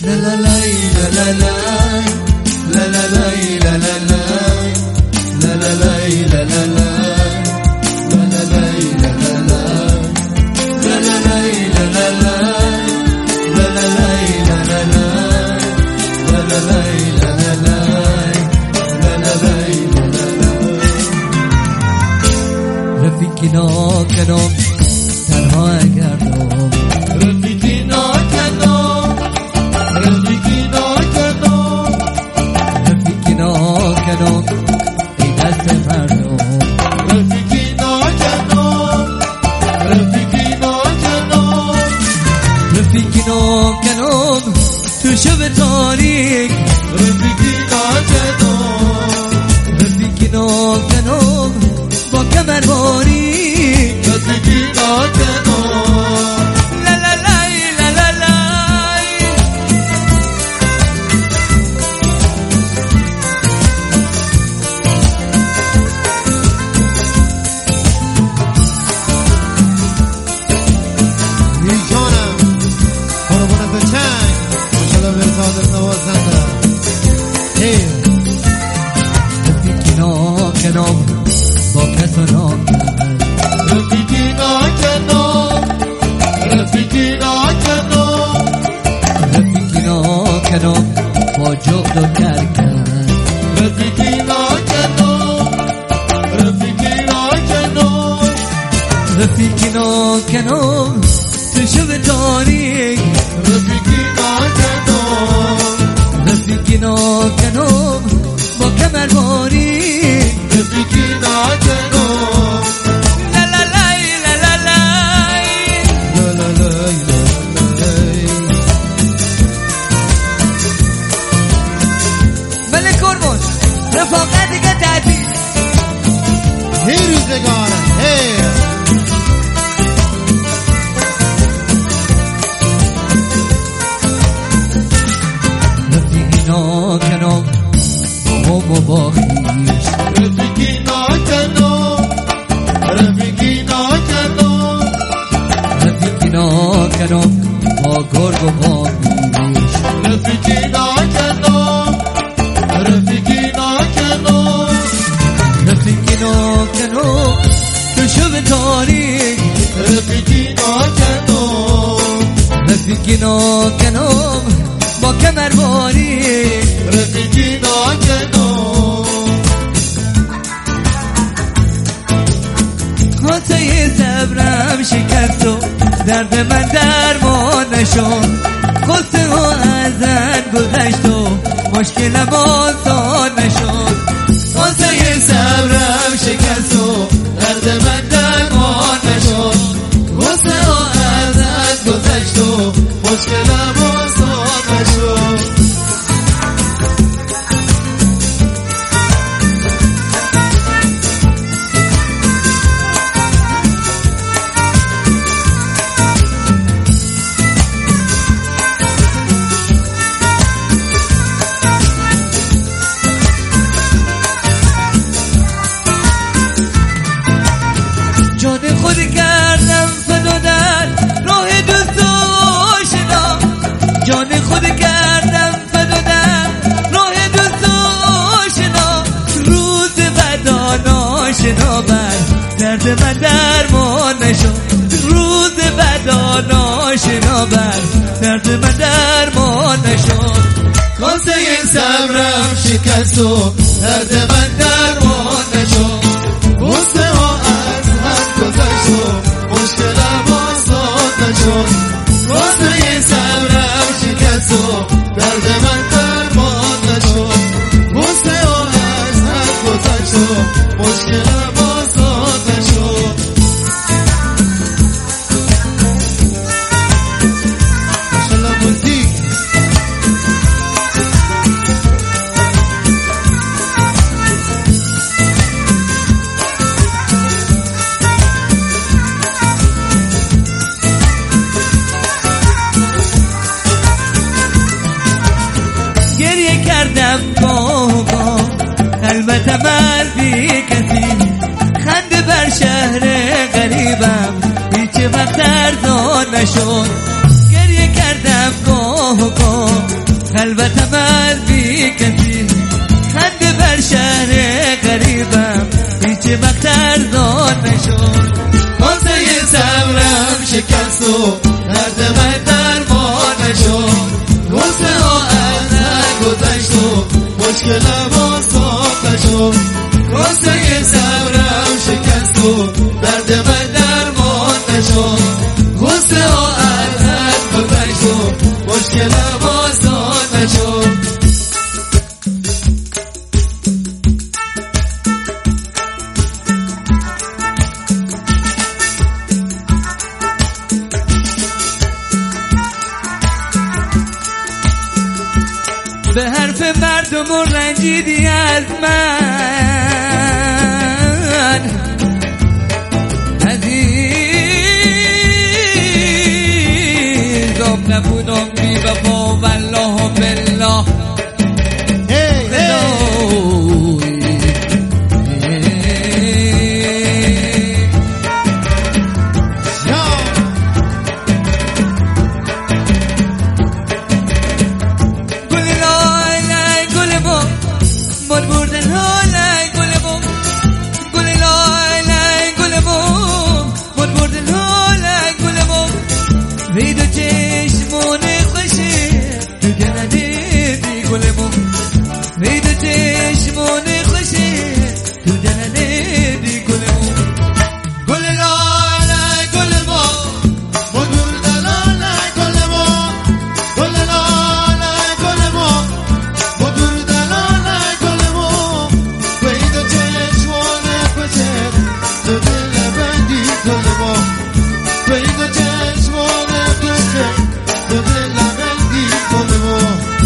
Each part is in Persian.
رفیقی ناکنم تنها گردم، رفیقی ناکنم، رفیقی ناکنم، رفیقی ناکنم ای دست مردم، رفیقی ناکنم، رفیقی ناکنم، رفیقی ناکنم تو شب تاریک، رفیقی ناکنم، رفیقی ناکنم با کمر باریک، رفیقی ناکنم لا لا لای لا لا لای. ای جانم قربونت به چنگ ماشالله برزادت نوازنده. رفیقی ناکنم با کس و نام، رفیقی ناکنم، رفیقی ناکنم، رفیقی ناکنم با جغد و کرکن، رفیقی ناکنم، رفیقی ناکنم، رفیقی ناکنم تو شب تاریک، رفیقی ناکنم، رفیقی ناکنم با کمر باریک، رفیقی ناکنم لا لا لای لا لا لای. لا لا لای لا لای. بله قربان رفاقت دیگه تعدیل هی روزگاره هی رفیقی ناکنم با هم و با خویش، رفیقی ناکنم، رفیقی ناکنم، رفیقی ناکنم با گرگ و با میش، رفیقی ناکنم، رفیقی ناکنم، رفیقی ناکنم تو شب تاریک، رفیقی ناکنم، رفیقی ناکنم با کمر باریک، رفیقی ناکنم کاسه صبرم شکست و درد من درمان نشد، قصه ها ازن گذشت و مشکلم آسان نشد، کاسه صبرم شکست و درد من درمان نشد، قصه ها ازن گذشت و مشکلم آسان نشد. جان خود کردم فدا در راه دوست و آشنا، جان خود کردم فدا در راه دوست و آشنا، روز ودا ناشنا بر درد من درمان نشد، روز ودا ناشنا بر درد من درمان نشد، کاسه صبرم شکست و درد من درمان نشد، غصه ها از هم گذشت و مشکلم آسان نشد، غصه صبرم شکست و درد من درمان نشد، غصه ها از هم گذشت و مشکلم آسان نشد. ماشالله موزیک کردم گاه البته من بی کسی، خنده بر شهر غریبم هیچ وقت ارزان نشد، گریه کردم گاه نگاه کن خلوت من بی کسی خنده بر شهر غریبم هیچ وقت ارزان نشد واسه صبرم شکست و درد من درمان نشد واسه ها ازت گذشت و مشکلم آسان نشد واسه صبرم شکست و درد من درمان نشد واسه ها ازت گذشت و مشکلم آسان نشد به حرف مردم و رنجیدی از من عزیزم نبودم بی وفا والله و بالله وید و چشمون خوشه تو دلنه بی گلمون وید و چشمون خوشه تو دلنه بی گلمون گل لاله گل ما مدور دلاله گل ما گل لاله گل ما مدور دلاله گل ما وید و چشمون خوشه تو دلبندی گل ما وید و چشمون تو دلبندی گل ما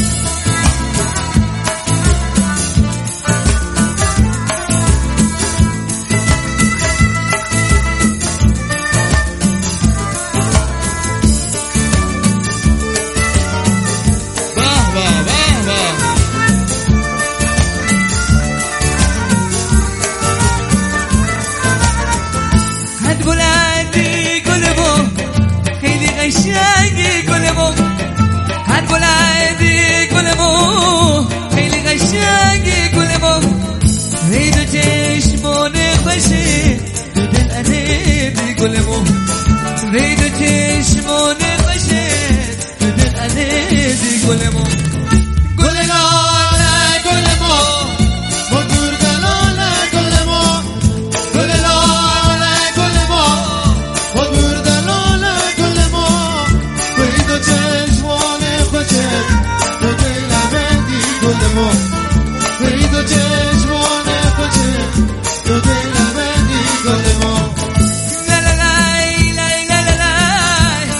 حد بلندی گلمون خیلی قشنگی گلمون حد بلندی گلمون خیلی قشنگی گلمون وید و چشمون خوشه تو دلنه بی گلمون وید و چشمون خوشه تو دلنه بی گلمون گل لاله گل ما مدور دلاله گل ما گل لاله گل ما مدور دلاله گل ما وید و چشمان خوشه تو دلبندی گل ما وید و چشمان خوشه تو دلبندی گل ما لا لا لا لا لا لا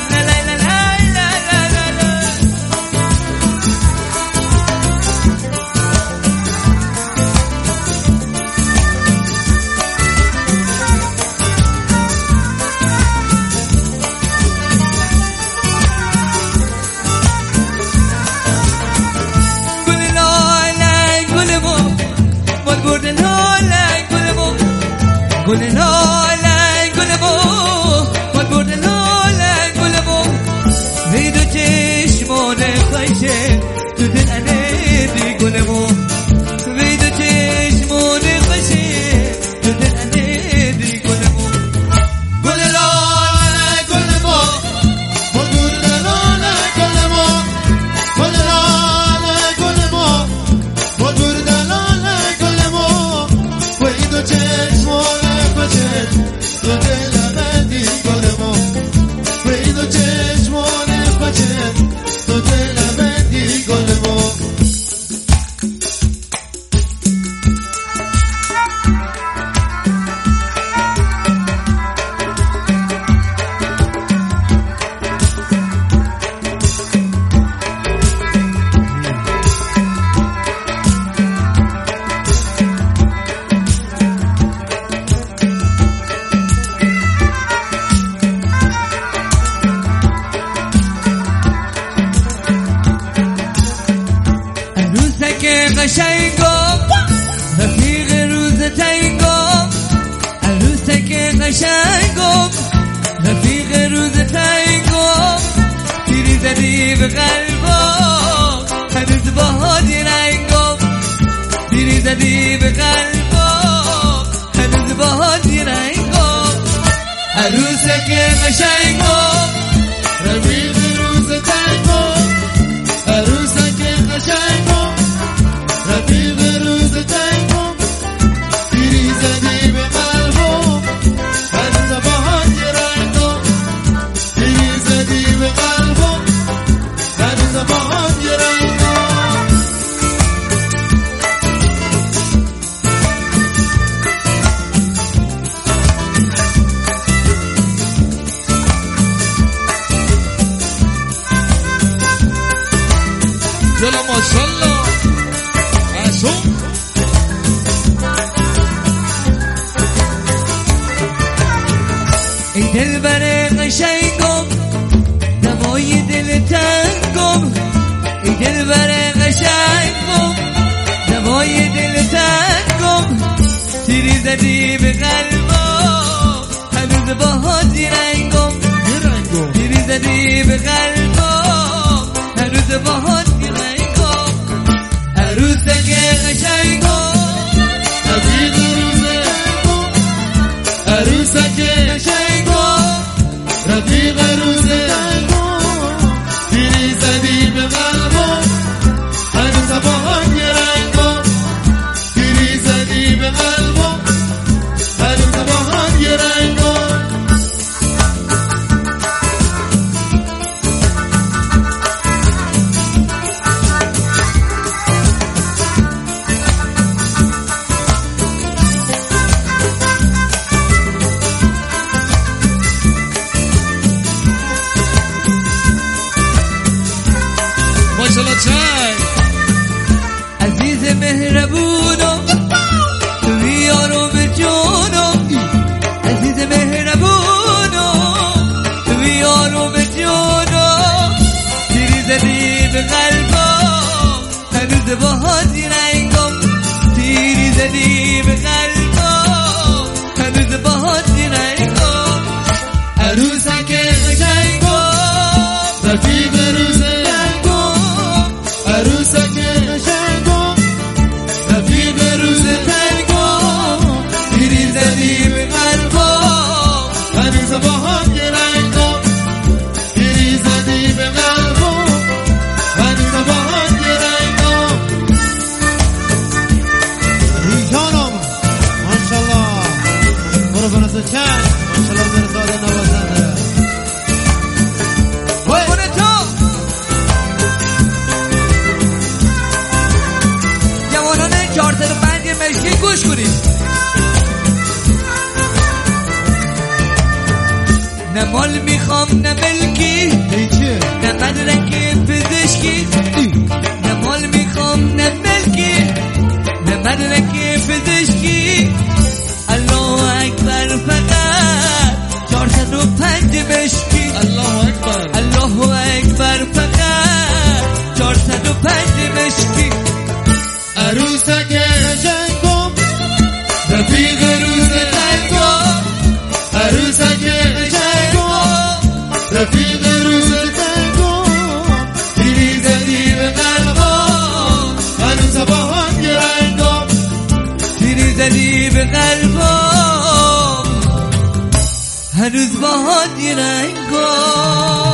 قشنگم رفیق روز تنگم عروسک قشنگم رفیق روز تنگم تیری زدی به قلبم هنوز باهات یه رنگم تیری زدی به قلبم هنوز باهات یه رنگم جلا ماشالله عشق ای دل بر قشنگم نمای دل تنگم ای دل بر قشنگم نمای دل تنگم تیری زدی به قلبم هنوز باهات یه رنگم تیری زدی به قلبم هنوز باهات یه رنگم عروسک قشنگم رفیق روز تنگم عروسک قشنگم رفیق روز تنگم تیری زدی به قلبم هنوز باهات یه رنگم تیری زدی به قلبم هنوز باهات یه رنگم ماشالله چای عزیز مهربونم توی یارم جونم عزیز مهربونم توی یارم جونم تیری زدی به قلبم هنوز باهات یه رنگم تیری زدی به قلبم هنوز باهات یه رنگم عروسک قشنگم رفیق روز تنگم عروسک قشنگم رفیق روز تنگم تیری زدی به قلبم هنوز باهات یه رنگم تیری زدی به قلبم هنوز باهات یه رنگم ریجانم ماشالله برو بناسه چند ماشالله زرزاده نوازنده قربون تو جوانان 405 مشکی گوش کنید نه مال میخوام نه ملکی نه مدرک پزشکی نه مال میخوام نه ملکی نه مدرک پزشکی الله اکبر فقط 405 مشکی الله اکبر الله اکبر فقط 405 مشکی عروسک قشنگم رفیق روز تنگم عروسک قشنگم رفیق روز تنگم تیری زدی به قلبم هنوز باهات یه رنگم تیری زدی به قلبم هنوز باهات یه رنگم